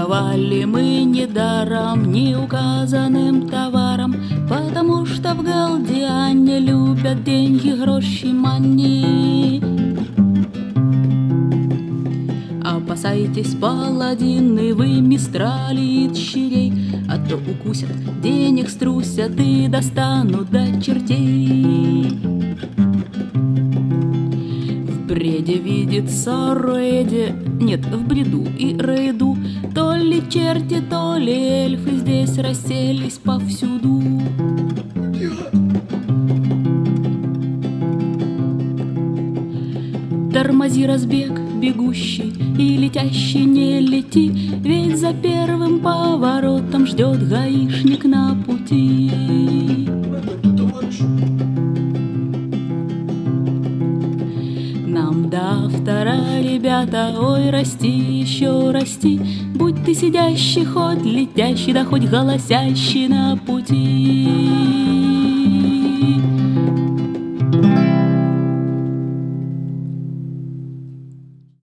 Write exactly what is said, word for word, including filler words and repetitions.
Торговали мы недаром, неуказанным товаром, потому что в Галдиане любят деньги, гроши, мани. Опасайтесь, паладины, вы мистрали и дщерей, а то укусят, денег струсят и достанут до чертей. В бреде видится Рейде, нет, в бреду и Рейду, то ли черти, то ли эльфы здесь расселись повсюду. Тормози разбег бегущий и летящий не лети, ведь за первым поворотом ждет гаишник на пути. Нам до автора, ребята, ой, расти, еще расти, будь ты сидящий, хоть летящий, да хоть голосящий на пути.